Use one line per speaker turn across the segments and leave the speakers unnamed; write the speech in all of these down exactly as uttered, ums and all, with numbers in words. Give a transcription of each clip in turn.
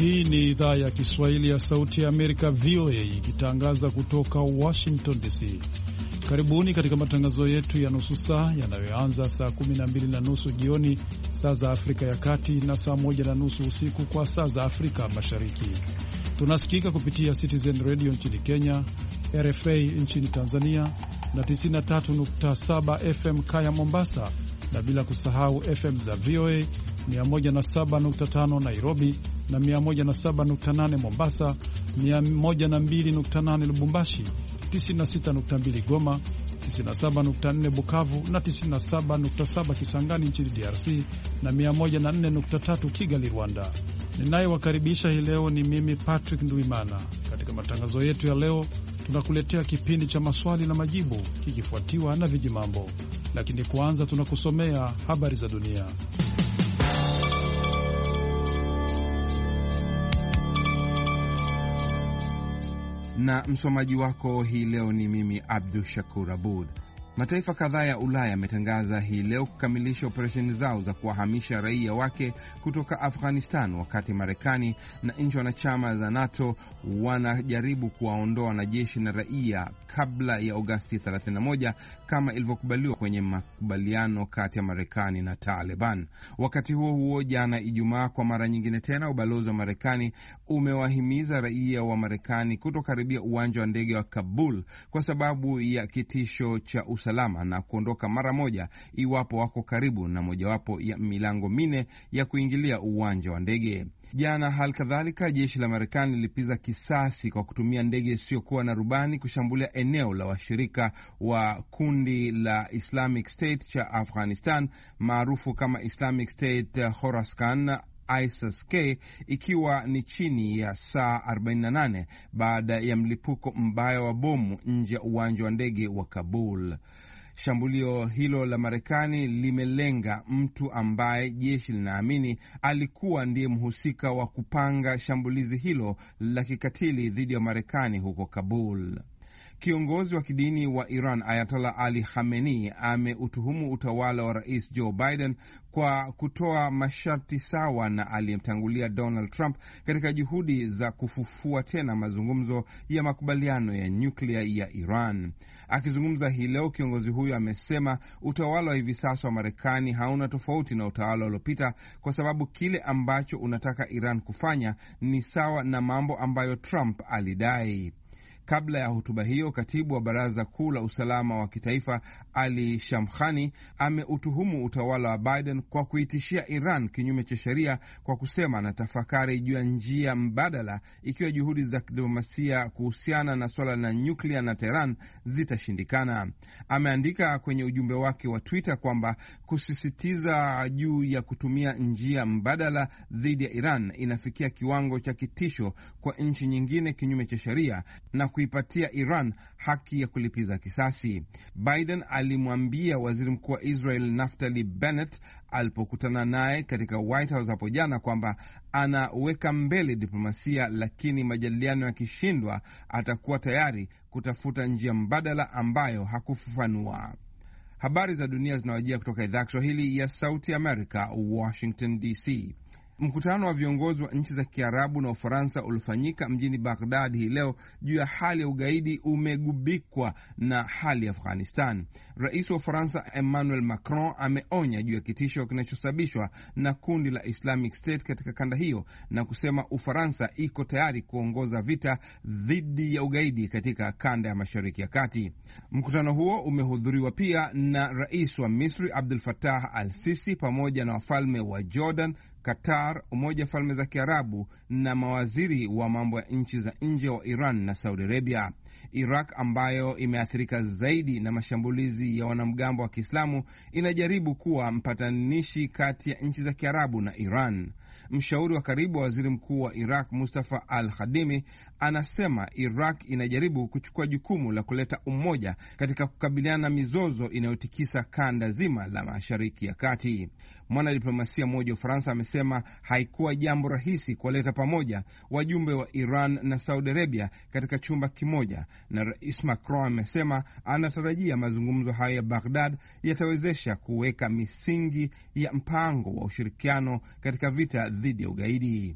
Hii ni idhaa ya Kiswahili ya Sauti ya Amerika, V O A, ikitangaza kutoka Washington D C. Karibuni katika matangazo yetu ya nusu saa yanayoanza saa kumi na mbili na nusu jioni saa za Afrika ya Kati na saa moja na nusu usiku kwa saa za Afrika Mashariki. Tunasikika kupitia Citizen Radio nchini Kenya, R F A nchini Tanzania na tisini na tatu nukta saba F M Kaya Mombasa, na bila kusahau F M za V O A mia moja na saba nukta tano Nairobi na mia moja na saba nukta nane Mombasa, mia moja na mbili nukta nane Lubumbashi, tisini na sita nukta mbili Goma, tisini na saba nukta nne Bukavu na tisini na saba nukta saba Kisangani nchini D R C na mia moja na nne nukta tatu Kigali, Rwanda. Ninayewakaribisha hii leo ni mimi Patrick Nduimana. Katika matangazo yetu ya leo tunakuletea kipindi cha maswali na majibu kikifuatiwa na vijimambo, lakini kwanza tunakusomea habari za dunia.
Na msomaji wako hii leo ni mimi Abdul Shakur Abud. Mataifa kadhaa ya Ulaya yametangaza hii leo kukamilisha operesheni zao za kuwahamisha raia wake kutoka Afghanistan, wakati Marekani na nchi wanachama za NATO wanajaribu kuwaondoa wanajeshi na raia kabla ya Agosti thelathini na moja kama ilivyokubaliwa kwenye makubaliano kati ya Marekani na Taliban. Wakati huo huo, jana Ijumaa, kwa mara nyingine tena ubalozi wa Marekani umewahimiza raia wa Marekani kutokaribia uwanja wa ndege wa Kabul kwa sababu ya kitisho cha usalama na kuondoka mara moja iwapo wako karibu na mojawapo ya milango mine ya kuingilia uwanja wa ndege. Jana hali kadhalika, jeshi la Marekani lilipiza kisasi kwa kutumia ndege isiyokuwa na rubani kushambulia eneo la washirika wa kundi la Islamic State cha Afghanistan maarufu kama Islamic State Khorasan I S I S K, ikiwa ni chini ya saa arobaini na nane baada ya mlipuko mbaya wa bomu nje ya uwanja wa ndege wa Kabul. Shambulio hilo la Marekani limelenga mtu ambaye jeshi linaamini alikuwa ndiye mhusika wa kupanga shambulizi hilo la kikatili dhidi ya Marekani huko Kabul. Kiongozi wa kidini wa Iran Ayatollah Ali Khamenei ameutuhumu utawala wa Rais Joe Biden kwa kutoa masharti sawa na aliyemtangulia Donald Trump katika juhudi za kufufua tena mazungumzo ya makubaliano ya nyuklia ya Iran. Akizungumza hii leo, kiongozi huyo amesema utawala wa hivi sasa wa Marekani hauna tofauti na utawala uliopita, kwa sababu kile ambacho unataka Iran kufanya ni sawa na mambo ambayo Trump alidai. Kabla ya hotuba hiyo, katibu wa Baraza Kuu la Usalama wa Kitaifa Ali Shamkhani ameutuhumu utawala wa Biden kwa kuitishia Iran kinyume cha sheria kwa kusema anatafakari juu ya njia mbadala ikiwa juhudi za diplomasia kuhusiana na swala la nyuklia na Tehran zitashindikana. Ameandika kwenye ujumbe wake wa Twitter kwamba kusisitiza juu ya kutumia njia mbadala dhidi ya Iran inafikia kiwango cha kitisho kwa nchi nyingine kinyume cha sheria na kuipatia Iran haki ya kulipiza kisasi. Biden alimwambia waziri mkuu wa Israel Naftali Bennett alipokutana naye katika White House hapo jana kwamba anaweka mbele diplomasia, lakini majadiliano yakishindwa atakuwa tayari kutafuta njia mbadala ambayo hakufafanua. Habari za dunia zinawajia kutoka idhaa ya Kiswahili ya Sauti Amerika, Washington D C. Mkutano wa viongozi wa nchi za Kiarabu na Ufaransa ulifanyika mjini Baghdad hii leo juu ya hali ya ugaidi umegubikwa na hali ya Afghanistan. Rais wa Ufaransa Emmanuel Macron ameonya juu ya kitisho kinachosababishwa na kundi la Islamic State katika kanda hiyo na kusema Ufaransa iko tayari kuongoza vita dhidi ya ugaidi katika kanda ya Mashariki ya Kati. Mkutano huo umehudhuriwa pia na Rais wa Misri Abdel Fattah al-Sisi pamoja na wafalme wa Jordan, Qatar, Umoja wa Falme za Kiarabu na mawaziri wa mambo ya nchi za nje wa Iran na Saudi Arabia. Iraq ambayo imeathirika zaidi na mashambulizi ya wanamgambo wa Kiislamu inajaribu kuwa mpatanishi kati ya nchi za Kiarabu na Iran. Mshauri wa karibu wa waziri mkuu wa Iraq Mustafa al-Khadimi anasema Iraq inajaribu kuchukua jukumu la kuleta umoja katika kukabiliana na mizozo inayotikisa kanda zima la Mashariki ya Kati. Mwanadiplomasia mmoja wa Ufaransa amesema haikuwa jambo rahisi kuwaleta pamoja wajumbe wa Iran na Saudi Arabia katika chumba kimoja, na Rais Macron amesema anatarajia mazungumzo hayo ya Baghdad yatawezesha kuweka misingi ya mpango wa ushirikiano katika vita dhidi ya ugaidi.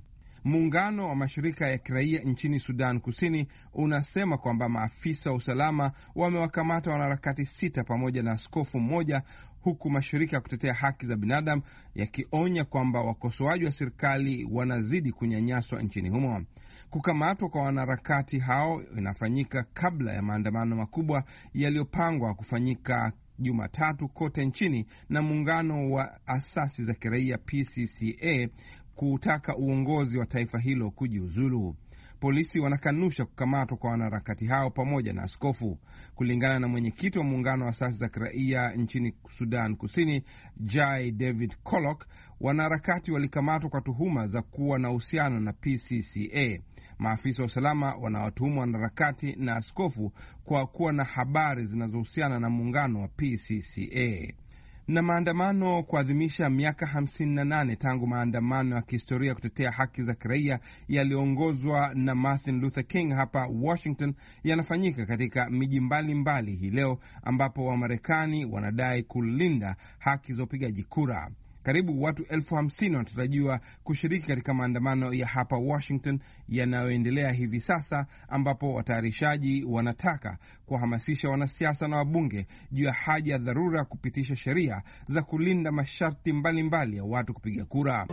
Muungano wa mashirika ya kiraia nchini Sudan Kusini unasema kwamba maafisa wa usalama wamewakamata wanaharakati sita pamoja na askofu mmoja, huku mashirika ya kutetea haki za binadamu yakionya kwamba wakosoaji wa serikali wanazidi kunyanyaswa nchini humo. Kukamatwa kwa wanaharakati hao inafanyika kabla ya maandamano makubwa yaliyopangwa kufanyika Jumatatu kote nchini na muungano wa asasi za kiraia P C C A kutaka uongozi wa taifa hilo kujiuzulu. Polisi wanakanusha kukamatwa kwa wanaharakati hao pamoja na askofu. Kulingana na mwenyekiti wa muungano wa asasi za kiraia nchini Sudan Kusini, Jai David Kolok, wanaharakati walikamatwa kwa tuhuma za kuwa na uhusiano na P C C A. Maafisa wa usalama wanawatuhumu wanaharakati na askofu kwa kuwa na habari zinazohusiana na muungano wa P C C A. Na maandamano kuadhimisha miaka hamsini na nane tangu maandamano ya kihistoria kutetea haki za kiraia yaliyoongozwa na Martin Luther King hapa Washington yanafanyika katika miji mbalimbali hii leo, ambapo Wamarekani wanadai kulinda haki za upigaji kura. Karibu watu elfu hamsini wanatarajiwa kushiriki katika maandamano ya hapa Washington yanayoendelea hivi sasa, ambapo watayarishaji wanataka kuhamasisha wanasiasa na wabunge juu ya haja ya dharura kupitisha sheria za kulinda masharti mbalimbali mbali ya watu kupiga kura.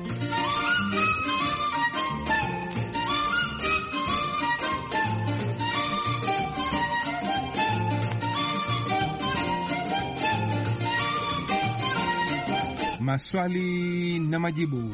Maswali na majibu.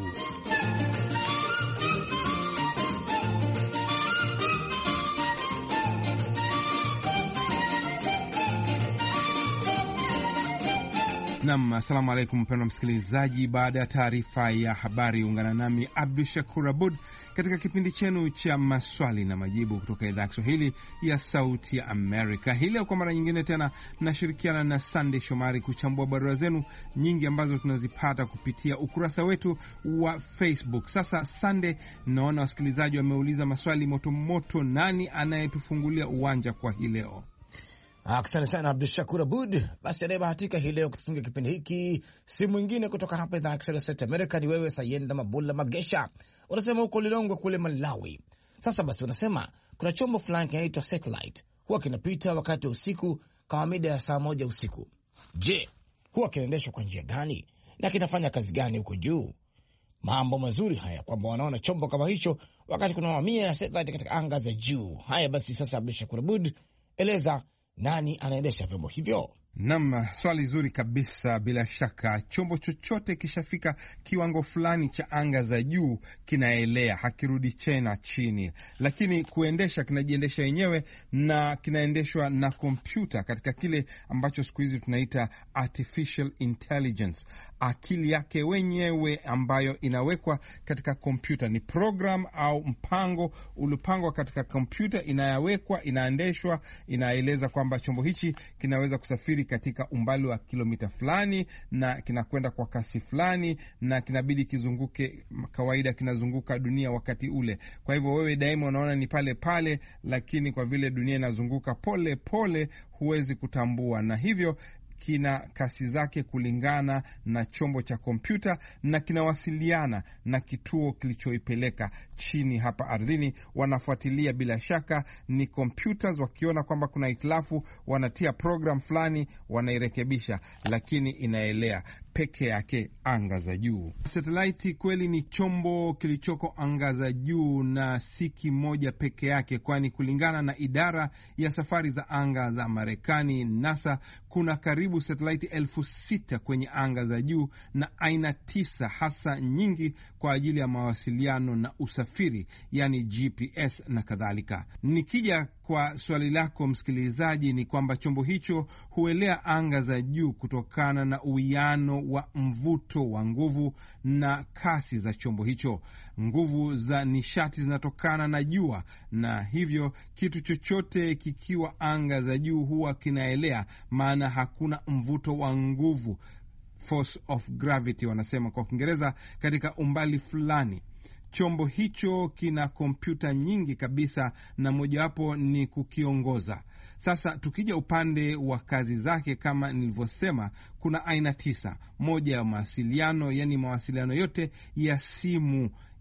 Nam, asalamu alaikum mpendwa msikilizaji. Baada ya taarifa ya habari, ungana nami Abdu Shakur Abud katika kipindi chenu cha maswali na majibu kutoka idhaa ya Kiswahili ya Sauti ya Amerika. Hii leo kwa mara nyingine tena nashirikiana na Sunday Shomari kuchambua barua zenu nyingi ambazo tunazipata kupitia ukurasa wetu wa Facebook. Sasa Sunday, naona wasikilizaji wameuliza maswali moto moto. Nani anayetufungulia uwanja kwa hii leo?
Asante sana Abdu Shakur Abud. Basi anayebahatika hii leo kutufungia kipindi hiki si mwingine kutoka hapa idhaa ya Kiswahili ya Sauti Amerika, ni wewe Sayenda Mabula Magesha. Unasema huko Lilongwe kule Malawi. Sasa basi, unasema kuna chombo fulani kinaitwa satellite, huwa kinapita wakati wa usiku kama mida ya saa moja usiku. Je, huwa kinaendeshwa kwa njia gani na kinafanya kazi gani huko juu? Mambo mazuri haya kwamba wanaona chombo kama hicho wakati kuna mamia ya satellite katika anga za juu. Haya basi, sasa Abdu Shakur Abud, eleza nani anaendesha vyombo hivyo?
Naam, swali zuri kabisa. Bila shaka chombo chochote kishafika kiwango fulani cha anga za juu kinaelea, hakirudi tena chini, lakini kuendesha, kinajiendesha yenyewe na kinaendeshwa na kompyuta katika kile ambacho siku hizi tunaita artificial intelligence. Akili yake wenyewe ambayo inawekwa katika kompyuta, ni program au mpango uliopangwa katika kompyuta, inayawekwa, inaendeshwa, inaeleza kwamba chombo hichi kinaweza kusafiri katika umbali wa kilomita fulani na kinakwenda kwa kasi fulani na kinabidi kizunguke, kawaida kinazunguka dunia wakati ule. Kwa hivyo wewe daima unaona ni pale pale, lakini kwa vile dunia inazunguka pole pole huwezi kutambua, na hivyo kina kasi zake kulingana na chombo cha kompyuta na kinawasiliana na kituo kilichoipeleka chini hapa ardhini. Wanafuatilia, bila shaka ni computers, wakiona kwamba kuna hitilafu wanatia program fulani, wanairekebisha, lakini inaelea peke yake anga za juu. Satellite kweli ni chombo kilichoko anga za juu na si kimoja peke yake, kwani kulingana na idara ya safari za anga za Marekani NASA, kuna karibu satellite elfu sita kwenye anga za juu na aina tisa, hasa nyingi kwa ajili ya mawasiliano na usafiri, yani G P S na kadhalika. Nikija kwa swali lako msikilizaji, ni kwamba chombo hicho huelea anga za juu kutokana na uwiano wa mvuto wa nguvu na kasi za chombo hicho. Nguvu za nishati zinatokana na jua, na hivyo kitu chochote kikiwa anga za juu huwa kinaelea, maana hakuna mvuto wa nguvu, force of gravity wanasema kwa Kiingereza, katika umbali fulani. Chombo hicho kina kompyuta nyingi kabisa na mojawapo ni kukiongoza. Sasa tukija upande wa kazi zake, kama nilivyosema, kuna aina tisa. Moja ya mawasiliano, yani mawasiliano yote ya simu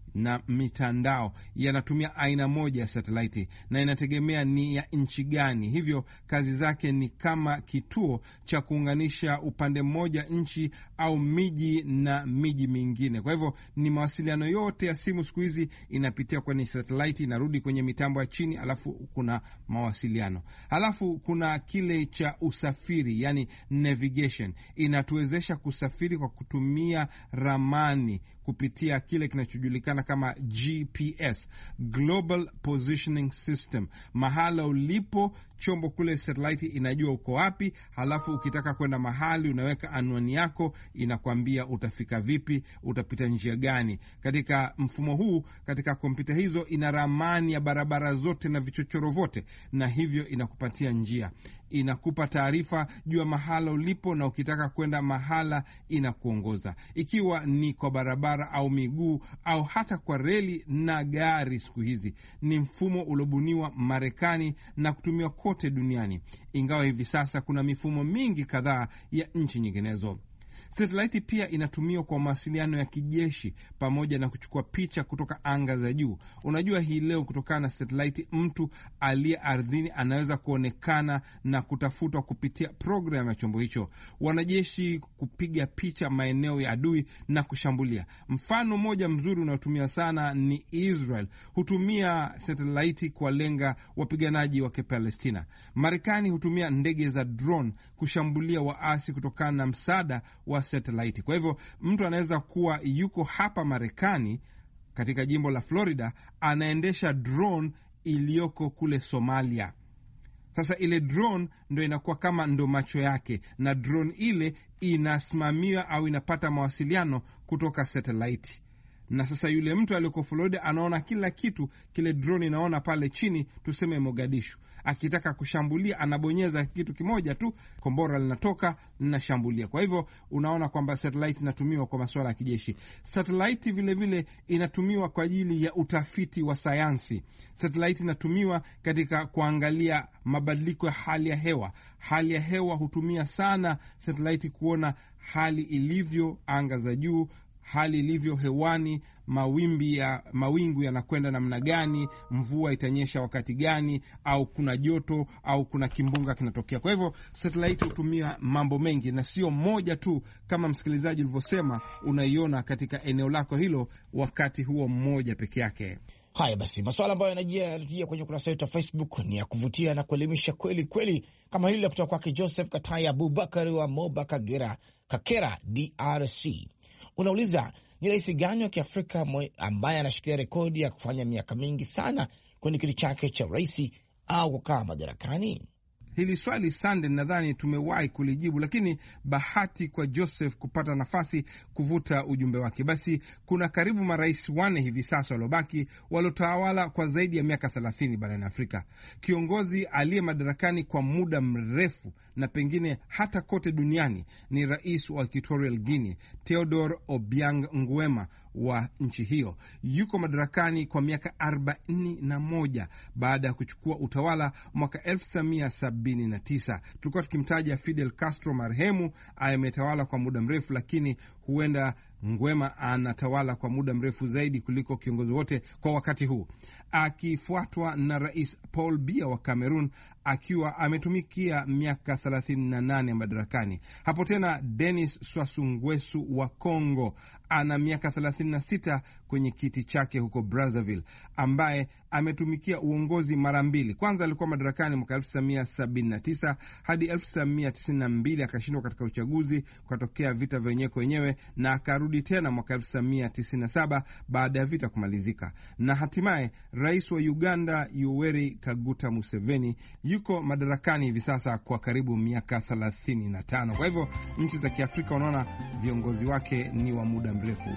na mitandao yanatumia aina moja ya satelaiti na inategemea ni ya nchi gani. Hivyo kazi zake ni kama kituo cha kuunganisha upande mmoja nchi au miji na miji mingine. Kwa hivyo ni mawasiliano yote ya simu siku hizi inapitia kwenye satelaiti, inarudi kwenye mitambo ya chini, alafu kuna mawasiliano. Alafu kuna kile cha usafiri, yani navigation, inatuwezesha kusafiri kwa kutumia ramani kupitia kile kinachojulikana kama G P S, Global Positioning System. Mahala ulipo chombo kule satellite inajua uko wapi, halafu ukitaka kwenda mahali unaweka anwani yako, inakwambia utafika vipi, utapita njia gani. Katika mfumo huu, katika kompyuta hizo, ina ramani ya barabara zote na vichochoro vote, na hivyo inakupatia njia, inakupa taarifa juu ya mahala ulipo, na ukitaka kwenda mahala inakuongoza, ikiwa ni kwa barabara au miguu au hata kwa reli na gari. Siku hizi ni mfumo uliobuniwa Marekani na kutumiwa kote duniani, ingawa hivi sasa kuna mifumo mingi kadhaa ya nchi nyinginezo. Satellite pia inatumiwa kwa mawasiliano ya kijeshi pamoja na kuchukua picha kutoka anga za juu. Unajua, hii leo kutokana na satellite mtu aliye ardhini anaweza kuonekana na kutafutwa kupitia programu ya chombo hicho. Wanajeshi kupiga picha maeneo ya adui na kushambulia. Mfano mmoja mzuri unaotumia sana ni Israel, hutumia satellite kwa lenga wapiganaji wa Palestina. Marekani hutumia ndege za drone kushambulia waasi kutokana na msaada wa satellite. Kwa hivyo mtu anaweza kuwa yuko hapa Marekani katika jimbo la Florida, anaendesha drone iliyoko kule Somalia. Sasa ile drone ndo inakuwa kama ndo macho yake, na drone ile inasimamiwa au inapata mawasiliano kutoka satellite. Na sasa yule mtu aliyeko Florida anaona kila kitu kile drone inaona pale chini, tuseme Mogadishu. Akitaka kushambulia anabonyeza kitu kimoja tu, kombora linatoka linashambulia. Kwa hivyo unaona kwamba satellite inatumiwa kwa masuala ya kijeshi. Satellite vile vile inatumiwa kwa ajili ya utafiti wa sayansi. Satellite inatumiwa katika kuangalia mabadiliko ya hali ya hewa. Hali ya hewa hutumia sana satellite kuona hali ilivyo anga za juu, hali ilivyo hewani, mawimbi ya mawingu yanakwenda namna gani, mvua itanyesha wakati gani, au kuna joto au kuna kimbunga kinatokea. Kwa hivyo satellite hutumia mambo mengi na sio moja tu, kama msikilizaji ulivyosema, unaiona katika eneo lako hilo wakati huo mmoja peke yake.
Haya basi, masuala ambayo yanajia kwenye ukurasa wetu wa Facebook ni ya kuvutia na kuelimisha kweli kweli, kama hili la kutoka kwake Joseph Kataya Abubakar wa Moba Kagera, Kakera, D R C. Unauliza, ni rais gani wa Kiafrika ambaye anashikilia rekodi ya kufanya miaka mingi sana kwenye kiti chake cha rais au kukaa madarakani?
Hili swali Sande, nadhani tumewahi kulijibu, lakini bahati kwa Joseph kupata nafasi kuvuta ujumbe wake. Basi kuna karibu marais wane hivi sasa waliobaki waliotawala kwa zaidi ya miaka thelathini barani Afrika. Kiongozi aliye madarakani kwa muda mrefu na pengine hata kote duniani ni rais wa Equatorial Guinea, Theodore Obiang Nguema wa nchi hiyo. Yuko madarakani kwa miaka arobaini na moja baada ya kuchukua utawala mwaka elfu tisa mia sabini na tisa. Tulikuwa tukimtaja Fidel Castro marehemu, ametawala kwa muda mrefu, lakini huenda Nguema anatawala kwa muda mrefu zaidi kuliko kiongozi wote kwa wakati huu, akifuatwa na Rais Paul Biya wa Cameroon akiwa ametumikia miaka thelathini na nane madarakani. Hapo tena Denis Sassou Nguesso wa Kongo ana miaka thelathini na sita kwenye kiti chake huko Brazzaville, ambaye ametumikia uongozi mara mbili. Kwanza alikuwa madarakani mwaka elfu tisa mia sabini na tisa hadi elfu tisa mia tisini na mbili, akashindwa katika uchaguzi kutokea vita vya wenyewe kwa wenyewe, na akarudi tena mwaka elfu tisa mia tisini na saba baada ya vita kumalizika. Na hatimaye rais wa Uganda Yoweri Kaguta Museveni yuko madarakani hivi sasa kwa karibu miaka thelathini na tano. Kwa hivyo nchi za Kiafrika unaona viongozi wake ni wa muda mrefu.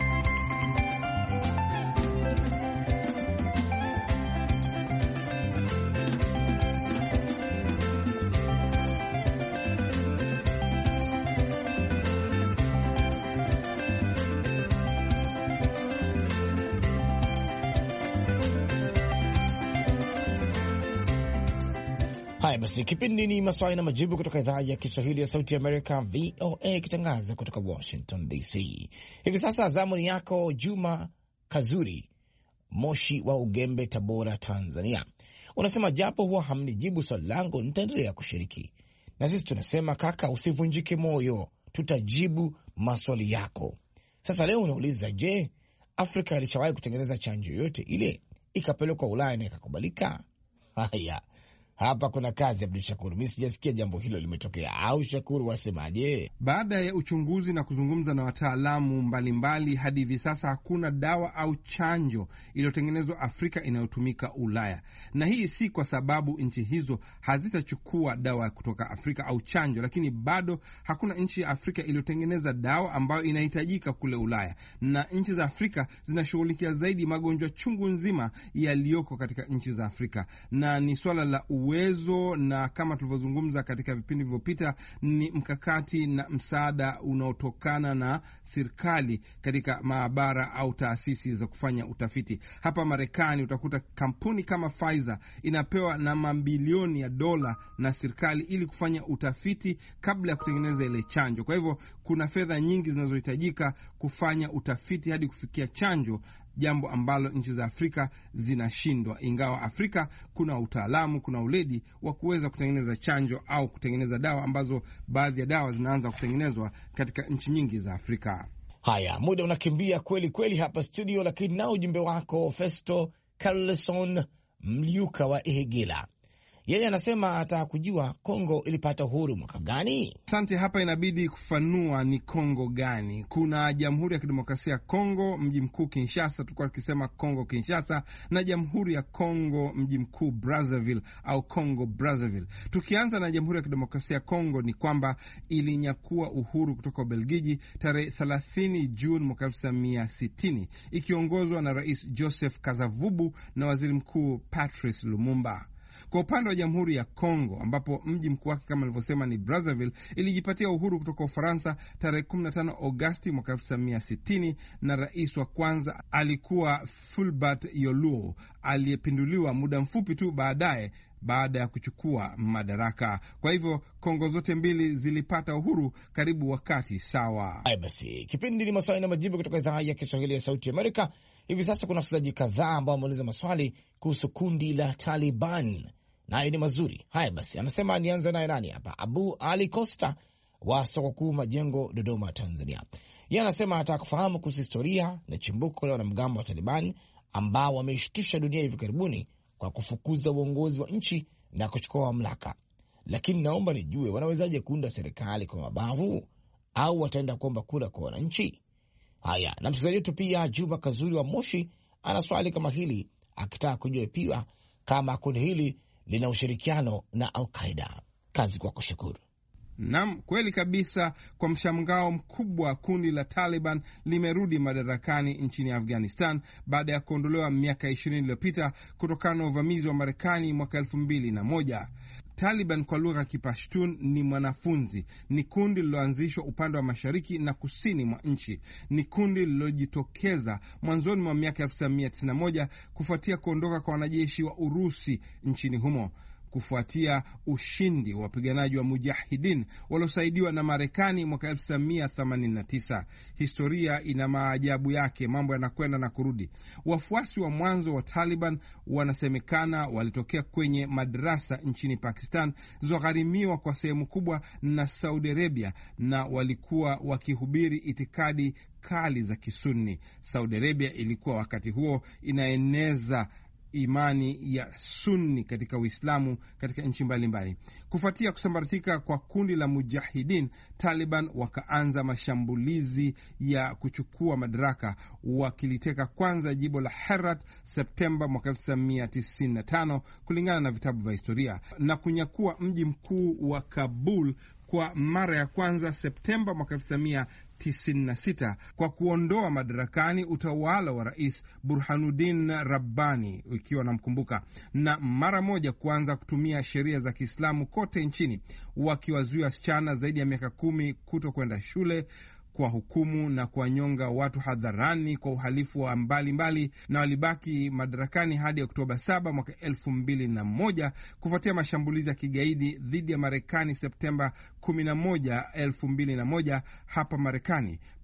Haya basi, kipindi ni maswali na majibu kutoka idhaa ya Kiswahili ya Sauti ya Amerika, V O A, ikitangaza kutoka Washington D C. Hivi sasa zamu ni yako Juma Kazuri Moshi wa Ugembe, Tabora, Tanzania. Unasema japo huwa hamnijibu swali langu, nitaendelea kushiriki. Na sisi tunasema kaka, usivunjike moyo, tutajibu maswali yako. Sasa leo unauliza, je, Afrika ilishawahi kutengeneza chanjo yote ile ikapelekwa Ulaya na ikakubalika? Haya, hapa kuna kazi, Abdul Shakur. Mimi sijasikia jambo hilo limetokea, au Shakur wasemaje?
Baada ya uchunguzi na kuzungumza na wataalamu mbalimbali, hadi hivi sasa hakuna dawa au chanjo iliyotengenezwa Afrika inayotumika Ulaya. Na hii si kwa sababu nchi hizo hazitachukua dawa kutoka Afrika au chanjo, lakini bado hakuna nchi ya Afrika iliyotengeneza dawa ambayo inahitajika kule Ulaya. Na nchi za Afrika zinashughulikia zaidi magonjwa chungu nzima yaliyoko katika nchi za Afrika, na ni swala la uwezo, na kama tulivyozungumza katika vipindi vilivyopita, ni mkakati na msaada unaotokana na serikali katika maabara au taasisi za kufanya utafiti. Hapa Marekani utakuta kampuni kama Pfizer inapewa na mabilioni ya dola na serikali ili kufanya utafiti kabla ya kutengeneza ile chanjo. Kwa hivyo kuna fedha nyingi zinazohitajika kufanya utafiti hadi kufikia chanjo, jambo ambalo nchi za Afrika zinashindwa, ingawa Afrika kuna utaalamu, kuna uledi wa kuweza kutengeneza chanjo au kutengeneza dawa ambazo baadhi ya dawa zinaanza kutengenezwa katika nchi nyingi za Afrika.
Haya, muda unakimbia kweli kweli hapa studio, lakini na ujumbe wako Festo Carlson Mliuka wa Ihegila. Yeye anasema ataka kujua Kongo ilipata uhuru mwaka gani?
Asante, hapa inabidi kufanua ni Kongo gani. Kuna Jamhuri ya Kidemokrasia ya Kongo, mji mkuu Kinshasa, tulikuwa tukisema Kongo Kinshasa, na Jamhuri ya Kongo mji mkuu Brazzaville au Kongo Brazzaville. Tukianza na Jamhuri ya Kidemokrasia ya Kongo, ni kwamba ilinyakua uhuru kutoka Ubelgiji tarehe thelathini Juni mwaka elfu tisa mia sitini ikiongozwa na Rais Joseph Kasavubu na Waziri Mkuu Patrice Lumumba. Kwa upande wa Jamhuri ya Kongo, ambapo mji mkuu wake kama nilivyosema ni Brazzaville, ilijipatia uhuru kutoka Ufaransa tarehe kumi na tano Agosti mwaka elfu tisa mia sitini, na rais wa kwanza alikuwa Fulbert Yoluo aliyepinduliwa muda mfupi tu baadaye baada ya kuchukua madaraka. Kwa hivyo Kongo zote mbili zilipata uhuru karibu wakati sawa.
Hai basi, kipindi ni maswali na majibu kutoka idhaa ya Kiswahili ya Sauti Amerika. Hivi sasa kuna wasikilizaji kadhaa ambao wameuliza maswali kuhusu kundi la Taliban, naye ni mazuri. Haya basi, anasema nianze naye nani hapa? Abu Ali Costa wa soko kuu Majengo, Dodoma, Tanzania. Yeye anasema anataka kufahamu kuhusu historia na chimbuko la wanamgambo wa Taliban ambao wameishtusha dunia hivi karibuni kwa kufukuza uongozi wa nchi na kuchukua mamlaka. Lakini naomba nijue, wanawezaje kuunda serikali kwa mabavu, au wataenda kuomba kura kwa wananchi? Haya, na msikilizaji wetu pia Juma Kazuri wa Moshi ana swali kama hili, akitaka kujua pia kama kundi hili lina ushirikiano na Al-Qaeda. Kazi kwako Shukuru.
Naam, kweli kabisa. Kwa mshangao mkubwa, kundi la Taliban limerudi madarakani nchini Afghanistan baada ya kuondolewa miaka ishirini iliyopita kutokana na uvamizi wa Marekani mwaka elfu mbili na moja. Taliban kwa lugha ya Kipashtun ni mwanafunzi. Ni kundi lililoanzishwa upande wa mashariki na kusini mwa nchi. Ni kundi lililojitokeza mwanzoni mwa miaka elfu tisa mia tisini na moja kufuatia kuondoka kwa wanajeshi wa Urusi nchini humo, kufuatia ushindi wa wapiganaji wa Mujahidin waliosaidiwa na Marekani mwaka elfu tisa mia themanini na tisa. Historia ina maajabu yake, mambo yanakwenda na kurudi. Wafuasi wa mwanzo wa Taliban wanasemekana walitokea kwenye madrasa nchini Pakistan zilizogharimiwa kwa sehemu kubwa na Saudi Arabia, na walikuwa wakihubiri itikadi kali za Kisunni. Saudi Arabia ilikuwa wakati huo inaeneza imani ya Sunni katika Uislamu katika nchi mbalimbali. Kufuatia kusambaratika kwa kundi la Mujahidin, Taliban wakaanza mashambulizi ya kuchukua madaraka, wakiliteka kwanza jimbo la Herat Septemba mwaka elfu tisa mia tisini na tano kulingana na vitabu vya historia, na kunyakua mji mkuu wa Kabul kwa mara ya kwanza Septemba mwaka elfu tisa mia tisini na sita kwa kuondoa madarakani utawala wa Rais Burhanuddin Rabbani, ikiwa namkumbuka, na mara moja kuanza kutumia sheria za Kiislamu kote nchini, wakiwazuia wasichana zaidi ya miaka kumi kuto kwenda shule, kwa hukumu na kuwanyonga watu hadharani kwa uhalifu wa mbalimbali, na walibaki madarakani hadi Oktoba saba mwaka elfu mbili na moja kufuatia mashambulizi ya kigaidi dhidi ya Marekani Septemba kumi na moja, elfu mbili na moja hapa Marekani,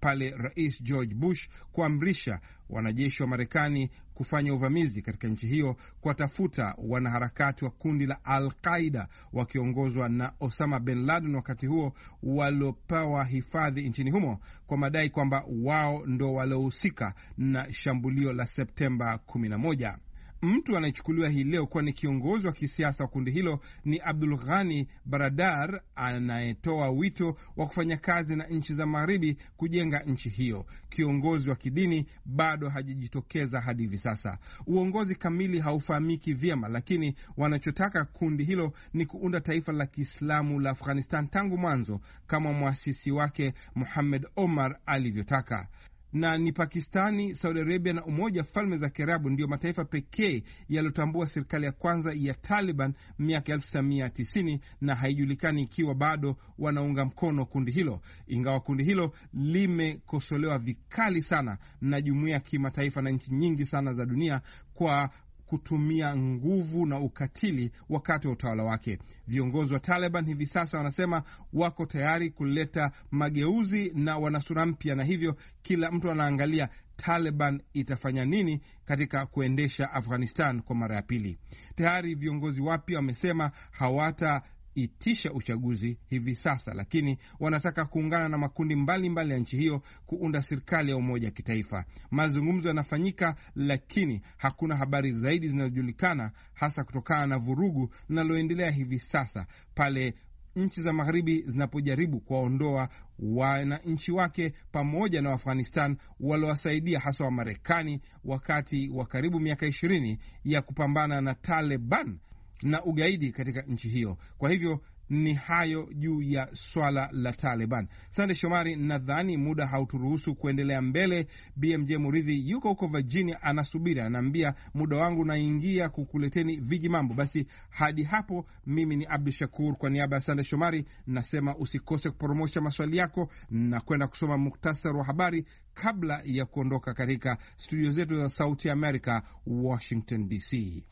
pale Rais George Bush kuamrisha wanajeshi wa Marekani kufanya uvamizi katika nchi hiyo kuwatafuta wanaharakati wa kundi la Al-Qaida wakiongozwa na Osama bin Laden, wakati huo waliopewa hifadhi nchini humo kwa madai kwamba wao ndo waliohusika na shambulio la Septemba kumi na moja. Mtu anayechukuliwa hii leo kuwa ni kiongozi wa kisiasa wa kundi hilo ni Abdul Ghani Baradar, anayetoa wito wa kufanya kazi na nchi za Magharibi kujenga nchi hiyo. Kiongozi wa kidini bado hajajitokeza hadi hivi sasa. Uongozi kamili haufahamiki vyema, lakini wanachotaka kundi hilo ni kuunda taifa la Kiislamu la Afghanistan tangu mwanzo, kama mwasisi wake Muhammad Omar alivyotaka. Na ni Pakistani, Saudi Arabia na Umoja Falme za Kiarabu ndio mataifa pekee yaliyotambua serikali ya kwanza ya Taliban miaka elfu tisa mia tisini, na haijulikani ikiwa bado wanaunga mkono kundi hilo, ingawa kundi hilo limekosolewa vikali sana na jumuiya ya kimataifa na nchi nyingi sana za dunia kwa kutumia nguvu na ukatili wakati wa utawala wake. Viongozi wa Taliban hivi sasa wanasema wako tayari kuleta mageuzi na wanasura mpya, na hivyo kila mtu anaangalia Taliban itafanya nini katika kuendesha Afghanistan kwa mara ya pili. Tayari viongozi wapya wamesema hawata itisha uchaguzi hivi sasa, lakini wanataka kuungana na makundi mbalimbali mbali ya nchi hiyo kuunda serikali ya umoja wa kitaifa. Mazungumzo yanafanyika, lakini hakuna habari zaidi zinazojulikana, hasa kutokana na vurugu linaloendelea hivi sasa pale nchi za Magharibi zinapojaribu kuwaondoa wananchi wake pamoja na Afghanistan waliowasaidia, hasa wa Marekani wakati wa karibu miaka ishirini ya kupambana na Taliban na ugaidi katika nchi hiyo. Kwa hivyo ni hayo juu ya swala la Taliban. Sande Shomari, nadhani muda hauturuhusu kuendelea mbele. B M J Muridhi yuko huko Virginia anasubiri, anaambia muda wangu naingia kukuleteni viji mambo. Basi hadi hapo, mimi ni Abdu Shakur kwa niaba ya Sande Shomari nasema usikose kuporomosha maswali yako na kwenda kusoma muktasari wa habari kabla ya kuondoka katika studio zetu za Sauti ya Amerika, Washington D C.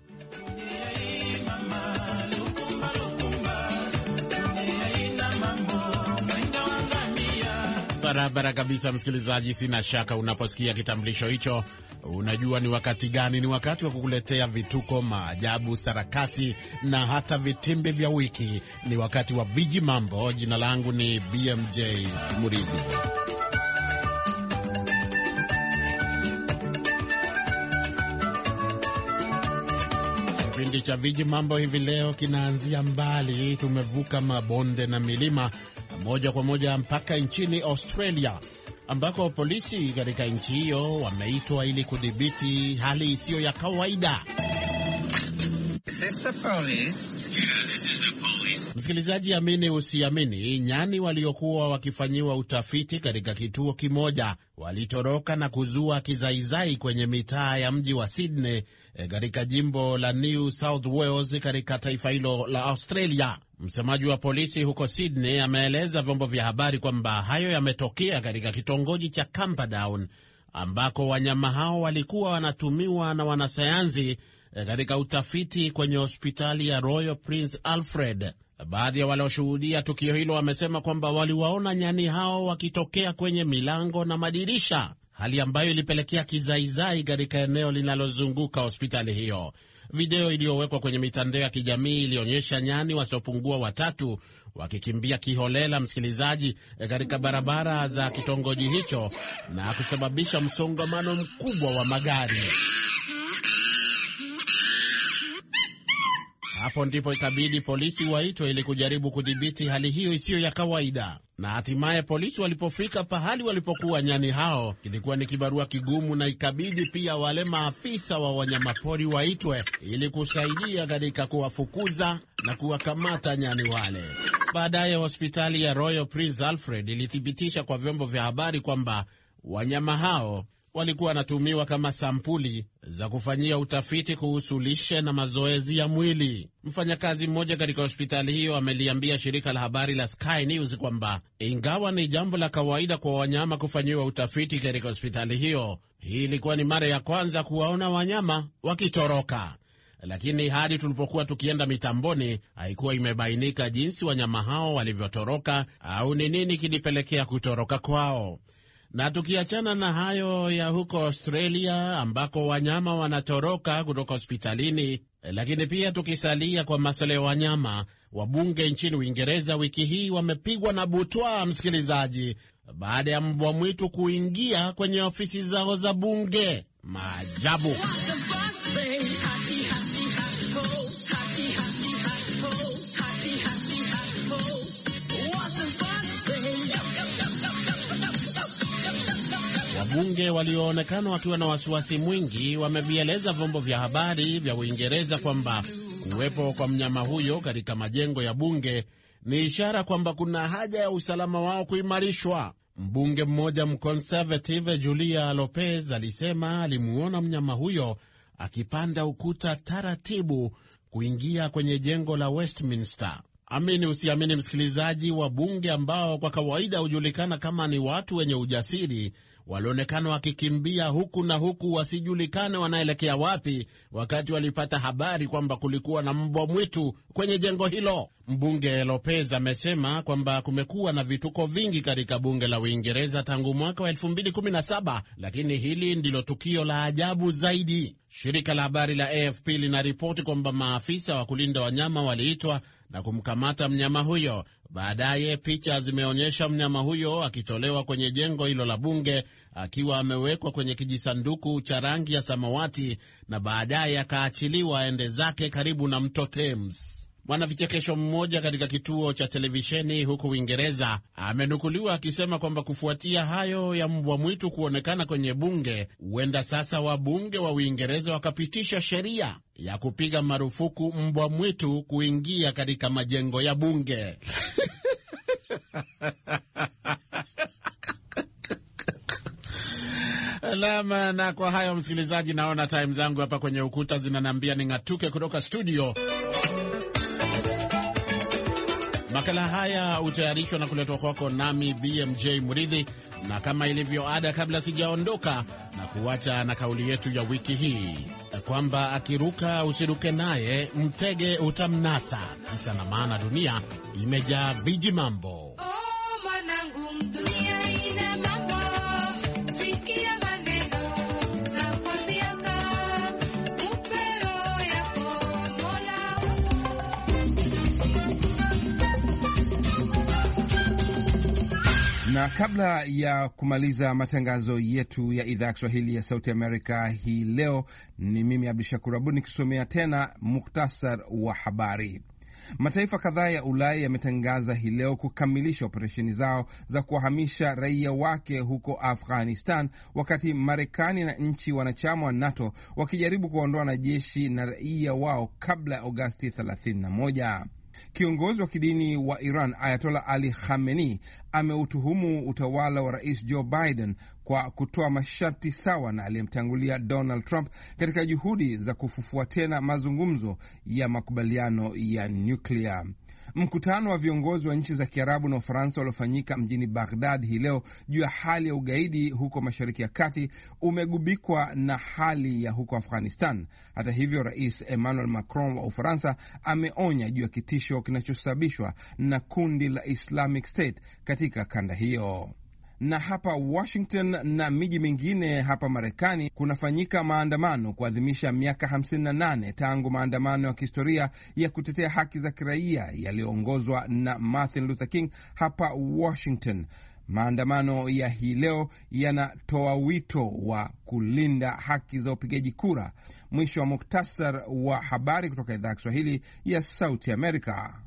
Barabara kabisa, msikilizaji, sina shaka unaposikia kitambulisho hicho unajua ni wakati gani. Ni wakati wa kukuletea vituko, maajabu, sarakasi na hata vitimbi vya wiki. Ni wakati wa viji mambo. Jina langu ni B M J Muridhi. Kipindi cha viji mambo hivi leo kinaanzia mbali. Tumevuka mabonde na milima moja kwa moja mpaka nchini Australia, ambako polisi katika nchi hiyo wameitwa ili kudhibiti hali isiyo ya kawaida. Msikilizaji, amini usiamini, nyani waliokuwa wakifanyiwa utafiti katika kituo kimoja walitoroka na kuzua kizaizai kwenye mitaa ya mji wa Sydney katika jimbo la New South Wales katika taifa hilo la Australia. Msemaji wa polisi huko Sydney ameeleza vyombo vya habari kwamba hayo yametokea katika kitongoji cha Camperdown, ambako wanyama hao walikuwa wanatumiwa na wanasayansi katika utafiti kwenye hospitali ya Royal Prince Alfred. Baadhi ya walioshuhudia tukio hilo wamesema kwamba waliwaona nyani hao wakitokea kwenye milango na madirisha, hali ambayo ilipelekea kizaizai katika eneo linalozunguka hospitali hiyo. Video iliyowekwa kwenye mitandao ya kijamii ilionyesha nyani wasiopungua watatu wakikimbia kiholela, msikilizaji, katika barabara za kitongoji hicho na kusababisha msongamano mkubwa wa magari. Hapo ndipo ikabidi polisi waitwe ili kujaribu kudhibiti hali hiyo isiyo ya kawaida. Na hatimaye polisi walipofika pahali walipokuwa nyani hao, kilikuwa ni kibarua kigumu, na ikabidi pia wale maafisa wa wanyamapori waitwe ili kusaidia katika kuwafukuza na kuwakamata nyani wale. Baadaye hospitali ya Royal Prince Alfred ilithibitisha kwa vyombo vya habari kwamba wanyama hao walikuwa wanatumiwa kama sampuli za kufanyia utafiti kuhusu lishe na mazoezi ya mwili. Mfanyakazi mmoja katika hospitali hiyo ameliambia shirika la habari la Sky News kwamba ingawa ni jambo la kawaida kwa wanyama kufanyiwa utafiti katika hospitali hiyo, hii ilikuwa ni mara ya kwanza kuwaona wanyama wakitoroka. Lakini hadi tulipokuwa tukienda mitamboni, haikuwa imebainika jinsi wanyama hao walivyotoroka au ni nini kilipelekea kutoroka kwao. Na tukiachana na hayo ya huko Australia ambako wanyama wanatoroka kutoka hospitalini, lakini pia tukisalia kwa masuala ya wanyama, wabunge nchini Uingereza wiki hii wamepigwa na butwaa, msikilizaji, baada ya mbwa mwitu kuingia kwenye ofisi zao za bunge. Maajabu. Wabunge walioonekana wakiwa na wasiwasi mwingi wamevieleza vyombo vya habari vya Uingereza kwamba kuwepo kwa mnyama huyo katika majengo ya bunge ni ishara kwamba kuna haja ya usalama wao kuimarishwa. Mbunge mmoja mconservative Julia Lopez alisema alimuona mnyama huyo akipanda ukuta taratibu kuingia kwenye jengo la Westminster. Amini usiamini, msikilizaji, wa bunge ambao kwa kawaida hujulikana kama ni watu wenye ujasiri walionekana wakikimbia huku na huku wasijulikane wanaelekea wapi wakati walipata habari kwamba kulikuwa na mbwa mwitu kwenye jengo hilo. Mbunge Lopez amesema kwamba kumekuwa na vituko vingi katika bunge la Uingereza tangu mwaka wa elfu mbili kumi na saba, lakini hili ndilo tukio la ajabu zaidi. Shirika la habari la A F P linaripoti kwamba maafisa wa kulinda wanyama waliitwa na kumkamata mnyama huyo. Baadaye picha zimeonyesha mnyama huyo akitolewa kwenye jengo hilo la bunge akiwa amewekwa kwenye kijisanduku cha rangi ya samawati na baadaye akaachiliwa aende zake karibu na mto Thames. Mwanavichekesho mmoja katika kituo cha televisheni huko Uingereza amenukuliwa akisema kwamba kufuatia hayo ya mbwa mwitu kuonekana kwenye bunge, huenda sasa wabunge wa Uingereza wakapitisha sheria ya kupiga marufuku mbwa mwitu kuingia katika majengo ya bunge. Lama, na kwa hayo msikilizaji, naona time zangu hapa kwenye ukuta zinaniambia ning'atuke kutoka studio. Makala haya hutayarishwa na kuletwa kwako nami B M J Muridhi, na kama ilivyo ada, kabla sijaondoka na kuacha na kauli yetu ya wiki hii kwamba akiruka usiruke naye, mtege utamnasa. Kisa na maana, dunia imejaa viji mambo.
Na kabla ya kumaliza matangazo yetu ya idhaa ya Kiswahili ya Sauti Amerika hii leo, ni mimi Abdu Shakur Abud nikisomea tena muktasar wa habari. Mataifa kadhaa ya Ulaya yametangaza hii leo kukamilisha operesheni zao za kuwahamisha raia wake huko Afghanistan, wakati Marekani na nchi wanachama wa NATO wakijaribu kuondoa wanajeshi na raia wao kabla ya Agosti thelathini na moja. Kiongozi wa kidini wa Iran Ayatollah Ali Khamenei ameutuhumu utawala wa Rais Joe Biden kwa kutoa masharti sawa na aliyemtangulia Donald Trump katika juhudi za kufufua tena mazungumzo ya makubaliano ya nyuklia. Mkutano wa viongozi wa nchi za Kiarabu na Ufaransa uliofanyika mjini Baghdad hii leo juu ya hali ya ugaidi huko Mashariki ya Kati umegubikwa na hali ya huko Afghanistan. Hata hivyo, Rais Emmanuel Macron wa Ufaransa ameonya juu ya kitisho kinachosababishwa na kundi la Islamic State katika kanda hiyo. Na hapa Washington na miji mingine hapa Marekani kunafanyika maandamano kuadhimisha miaka hamsini na nane tangu maandamano ya kihistoria ya kutetea haki za kiraia yaliyoongozwa na Martin Luther King hapa Washington. Maandamano ya hii leo yanatoa wito wa kulinda haki za upigaji kura. Mwisho wa muktasar wa habari kutoka idhaa ya Kiswahili ya Sauti Amerika.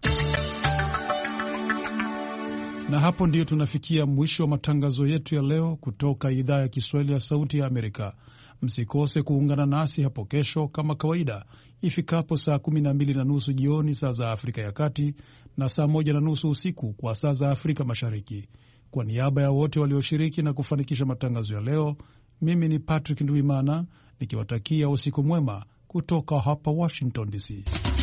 Na hapo ndiyo tunafikia mwisho wa matangazo yetu ya leo kutoka idhaa ya Kiswahili ya Sauti ya Amerika. Msikose kuungana nasi hapo kesho kama kawaida ifikapo saa kumi na mbili na nusu jioni saa za Afrika ya Kati na saa moja na nusu usiku kwa saa za Afrika Mashariki. Kwa niaba ya wote walioshiriki na kufanikisha matangazo ya leo, mimi ni Patrick Ndwimana nikiwatakia usiku mwema kutoka hapa Washington D C.